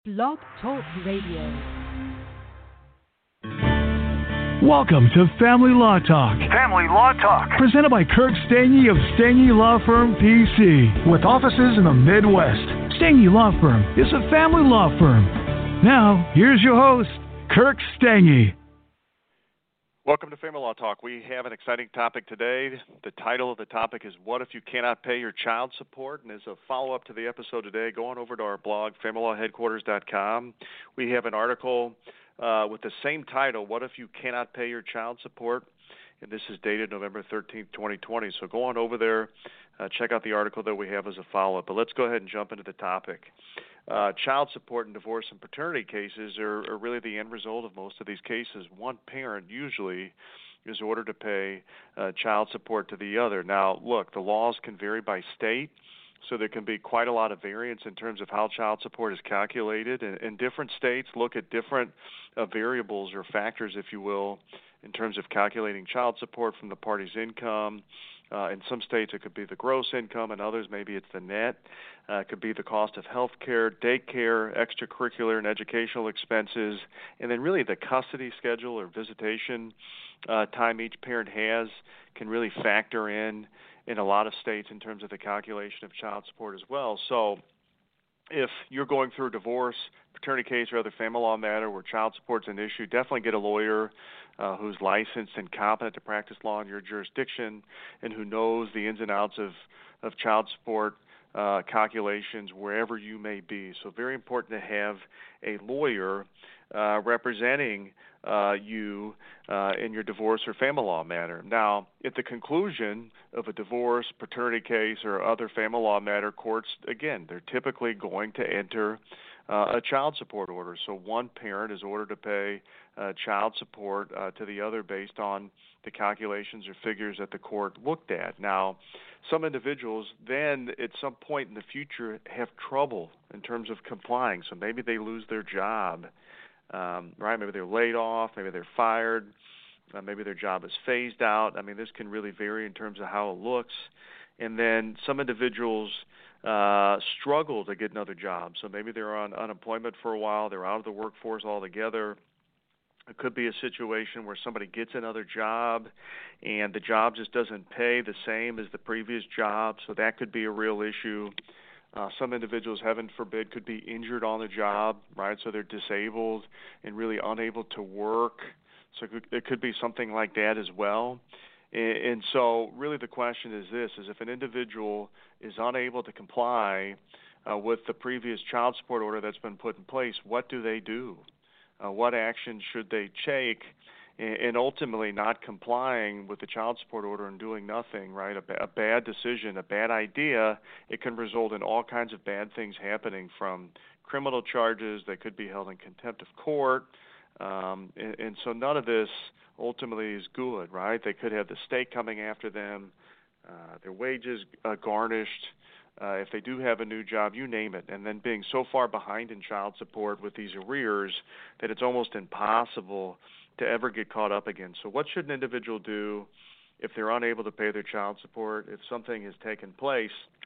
Blog Talk Radio. Welcome to Family Law Talk. Family Law Talk. Presented by Kirk Stange of Stange Law Firm, PC, with offices in the Midwest. Stange Law Firm is a family law firm. Now, here's your host, Kirk Stange. Welcome to Family Law Talk. We have an exciting topic today. The title of the topic is What If You Cannot Pay Your Child Support? And as a follow-up to the episode today, go on over to our blog, familylawheadquarters.com. We have an article with the same title, What If You Cannot Pay Your Child Support? And this is dated November 13th, 2020. So go on over there, check out the article that we have as a follow-up. But let's go ahead and jump into the topic. Child support in divorce and paternity cases are really the end result of most of these cases. One parent usually is ordered to pay child support to the other. Now, look, the laws can vary by state, so there can be quite a lot of variance in terms of how child support is calculated. And different states look at different variables or factors, if you will, in terms of calculating child support from the party's income. In some states, it could be the gross income. In others, maybe it's the net. It could be the cost of health care, daycare, extracurricular and educational expenses, and then really the custody schedule or visitation time each parent has can really factor in a lot of states in terms of the calculation of child support as well. So if you're going through a divorce, paternity case, or other family law matter where child support's an issue, definitely get a lawyer who's licensed and competent to practice law in your jurisdiction and who knows the ins and outs of child support calculations wherever you may be. So very important to have a lawyer representing you in your divorce or family law matter. Now, at the conclusion of a divorce, paternity case, or other family law matter, courts, again, they're typically going to enter a child support order. So one parent is ordered to pay child support to the other based on the calculations or figures that the court looked at. Now, some individuals then at some point in the future have trouble in terms of complying. So maybe they lose their job, right? Maybe they're laid off, maybe they're fired, maybe their job is phased out. I mean, this can really vary in terms of how it looks. And then some individuals struggle to get another job. So maybe they're on unemployment for a while, they're out of the workforce altogether. It could be a situation where somebody gets another job and the job just doesn't pay the same as the previous job, so that could be a real issue. Some individuals, heaven forbid, could be injured on the job, right? So they're disabled and really unable to work. So it could be something like that as well. And so really the question is this, is if an individual is unable to comply with the previous child support order that's been put in place, what do they do? What action should they take? And ultimately not complying with the child support order and doing nothing, right? A bad decision, a bad idea, it can result in all kinds of bad things happening, from criminal charges that could be held in contempt of court. And so none of this ultimately is good, right? They could have the state coming after them, their wages garnished, if they do have a new job, you name it, and then being so far behind in child support with these arrears that it's almost impossible to ever get caught up again. So what should an individual do if they're unable to pay their child support, if something has taken place?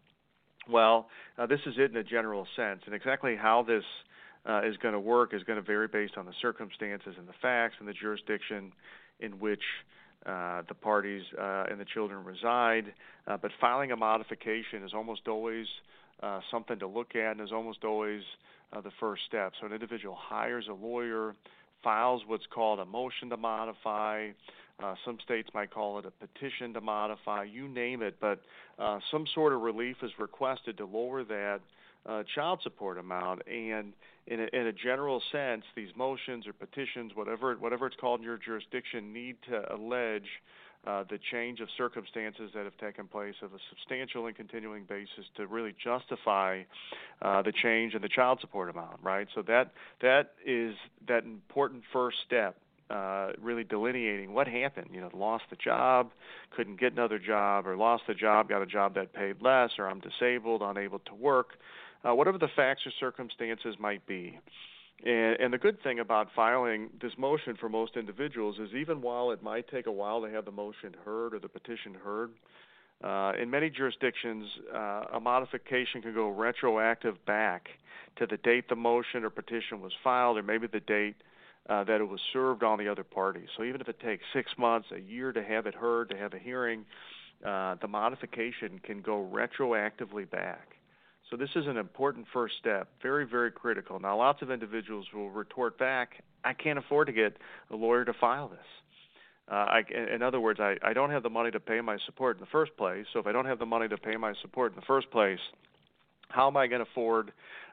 Well, this is it in a general sense, and exactly how this is going to work is going to vary based on the circumstances and the facts and the jurisdiction in which the parties and the children reside. But filing a modification is almost always something to look at and is almost always the first step. So an individual hires a lawyer, files what's called a motion to modify. Some states might call it a petition to modify, you name it, but some sort of relief is requested to lower that child support amount. And in a general sense, these motions or petitions, whatever it's called in your jurisdiction, need to allege the change of circumstances that have taken place of a substantial and continuing basis to really justify the change in the child support amount, right? So that is that important first step, really delineating what happened. Lost the job, couldn't get another job, or lost the job, got a job that paid less, or I'm disabled, unable to work. Whatever the facts or circumstances might be. And the good thing about filing this motion for most individuals is even while it might take a while to have the motion heard or the petition heard, In many jurisdictions, a modification can go retroactive back to the date the motion or petition was filed, or maybe the date that it was served on the other party. So even if it takes 6 months, a year to have it heard, to have a hearing, the modification can go retroactively back. So this is an important first step, very, very critical. Now, lots of individuals will retort back, I can't afford to get a lawyer to file this. In other words, I don't have the money to pay my support in the first place. So if I don't have the money to pay my support in the first place, how am I going to afford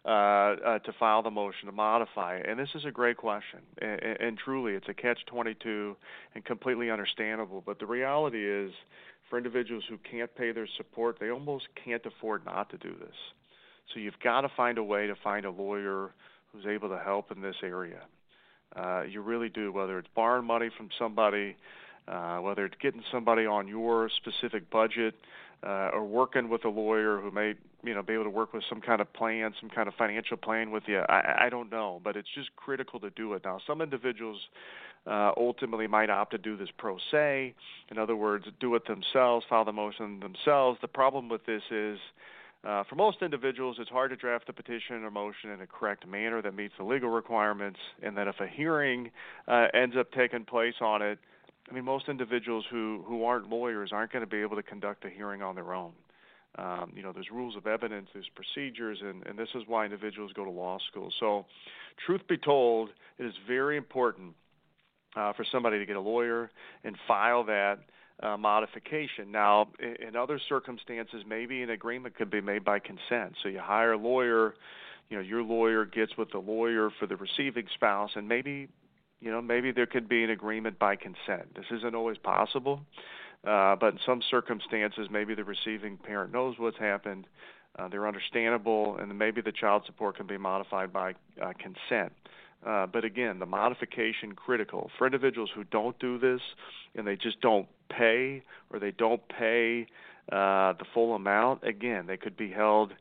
to file the motion to modify? And this is a great question. And truly, it's a catch-22 and completely understandable. But the reality is, for individuals who can't pay their support, they almost can't afford not to do this. So you've got to find a way to find a lawyer who's able to help in this area. You really do, whether it's borrowing money from somebody, whether it's getting somebody on your specific budget, or working with a lawyer who may, be able to work with some kind of plan, some kind of financial plan with you. I don't know, but it's just critical to do it. Now, some individuals ultimately might opt to do this pro se. In other words, do it themselves, file the motion themselves. The problem with this is, for most individuals, it's hard to draft a petition or motion in a correct manner that meets the legal requirements, and that if a hearing ends up taking place on it, most individuals who aren't lawyers aren't going to be able to conduct a hearing on their own. There's rules of evidence, there's procedures, and this is why individuals go to law school. So, truth be told, it is very important for somebody to get a lawyer and file that modification. Now, in other circumstances, maybe an agreement could be made by consent. So you hire a lawyer, your lawyer gets with the lawyer for the receiving spouse, and maybe there could be an agreement by consent. This isn't always possible, but in some circumstances, maybe the receiving parent knows what's happened, they're understandable, and maybe the child support can be modified by consent. But again, the modification critical. For individuals who don't do this and they just don't pay, or they don't pay the full amount, again, they could be held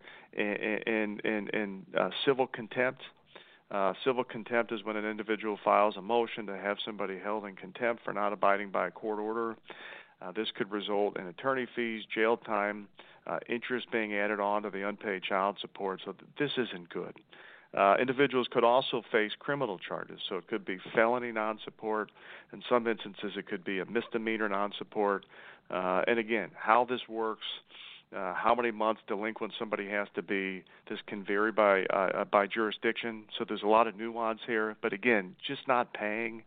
in civil contempt. Civil contempt is when an individual files a motion to have somebody held in contempt for not abiding by a court order. This could result in attorney fees, jail time, interest being added on to the unpaid child support. So this isn't good. Individuals could also face criminal charges. So it could be felony non-support. In some instances, it could be a misdemeanor non-support. And again, how this works, how many months delinquent somebody has to be, this can vary by jurisdiction. So there's a lot of nuance here. But again, just not paying,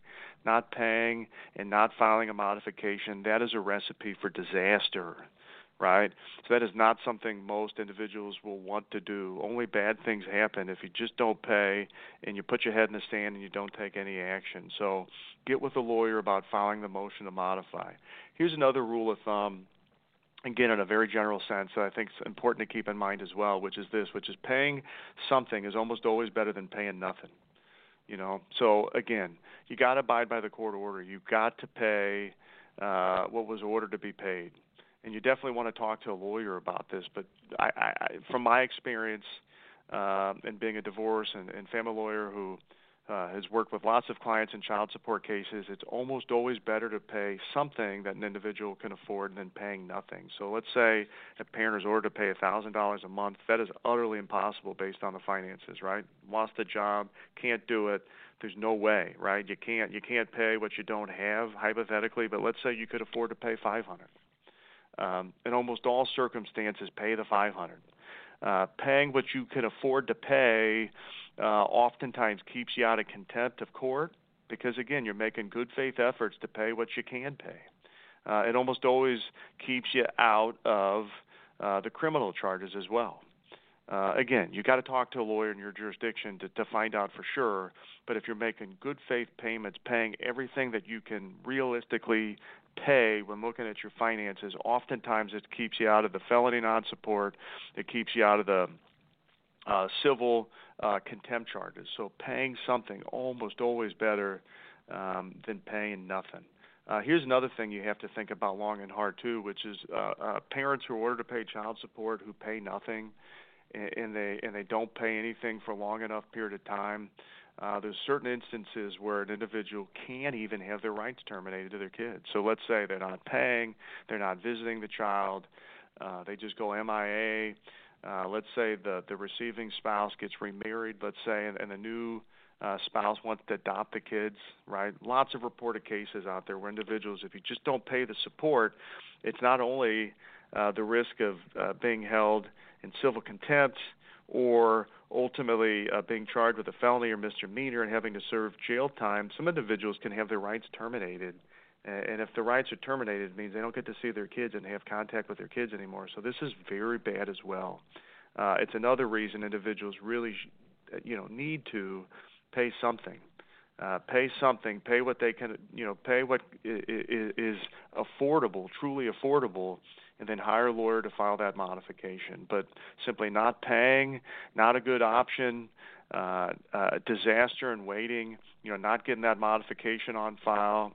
and not filing a modification, that is a recipe for disaster. Right? So that is not something most individuals will want to do. Only bad things happen if you just don't pay and you put your head in the sand and you don't take any action. So get with a lawyer about filing the motion to modify. Here's another rule of thumb, again, in a very general sense, that I think is important to keep in mind as well, which is paying something is almost always better than paying nothing. So again, you got to abide by the court order. You've got to pay what was ordered to be paid. And you definitely want to talk to a lawyer about this. But I from my experience in being a divorce and family lawyer who has worked with lots of clients in child support cases, it's almost always better to pay something that an individual can afford than paying nothing. So let's say a parent is ordered to pay $1,000 a month. That is utterly impossible based on the finances, right? Lost a job, can't do it. There's no way, right? You can't pay what you don't have, hypothetically. But let's say you could afford to pay $500. In almost all circumstances, pay the $500. Paying what you can afford to pay oftentimes keeps you out of contempt of court because, again, you're making good faith efforts to pay what you can pay. It almost always keeps you out of the criminal charges as well. Again, you got to talk to a lawyer in your jurisdiction to find out for sure. But if you're making good faith payments, paying everything that you can realistically pay when looking at your finances, oftentimes it keeps you out of the felony non-support. It keeps you out of the civil contempt charges. So paying something almost always better than paying nothing. Here's another thing you have to think about long and hard too, which is parents who are ordered to pay child support who pay nothing, and they don't pay anything for a long enough period of time. There's certain instances where an individual can't even have their rights terminated to their kids. So let's say they're not paying, they're not visiting the child, they just go MIA. Let's say the receiving spouse gets remarried, let's say, and the new spouse wants to adopt the kids, right? Lots of reported cases out there where individuals, if you just don't pay the support, it's not only the risk of being held in civil contempt or ultimately being charged with a felony or misdemeanor and having to serve jail time. Some individuals can have their rights terminated. And if the rights are terminated, it means they don't get to see their kids and have contact with their kids anymore. So this is very bad as well. It's another reason individuals really, need to pay something. Pay what they can, pay what is affordable, truly affordable, and then hire a lawyer to file that modification. But simply not paying, not a good option. Disaster in waiting, not getting that modification on file.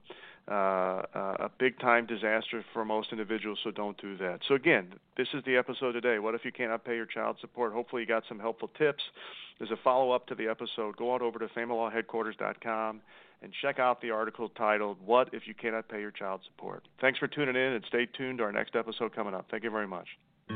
A big-time disaster for most individuals, so don't do that. So again, this is the episode today. What if you cannot pay your child support? Hopefully you got some helpful tips. There's a follow-up to the episode. Go on over to FamilyLawHeadquarters.com and check out the article titled, What If You Cannot Pay Your Child Support? Thanks for tuning in, and stay tuned to our next episode coming up. Thank you very much.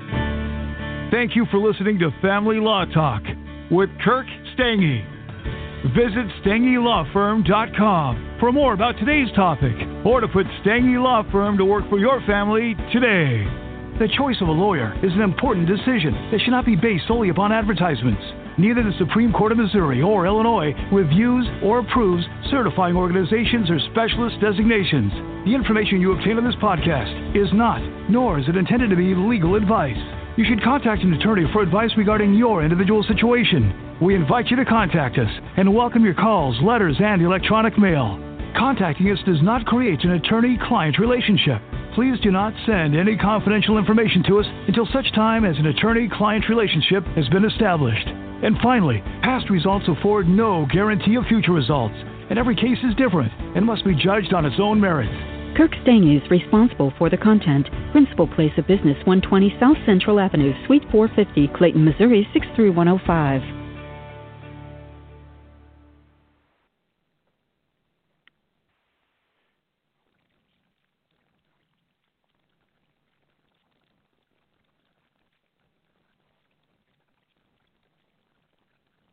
Thank you for listening to Family Law Talk with Kirk Stange. Visit StangeLawFirm.com for more about today's topic or to put Stange Law Firm to work for your family today. The choice of a lawyer is an important decision that should not be based solely upon advertisements. Neither the Supreme Court of Missouri or Illinois reviews or approves certifying organizations or specialist designations. The information you obtain on this podcast is not, nor is it intended to be legal advice. You should contact an attorney for advice regarding your individual situation. We invite you to contact us and welcome your calls, letters, and electronic mail. Contacting us does not create an attorney-client relationship. Please do not send any confidential information to us until such time as an attorney-client relationship has been established. And finally, past results afford no guarantee of future results, and every case is different and must be judged on its own merits. Kirk Stange is responsible for the content. Principal place of business, 120 South Central Avenue, Suite 450, Clayton, Missouri, 63105.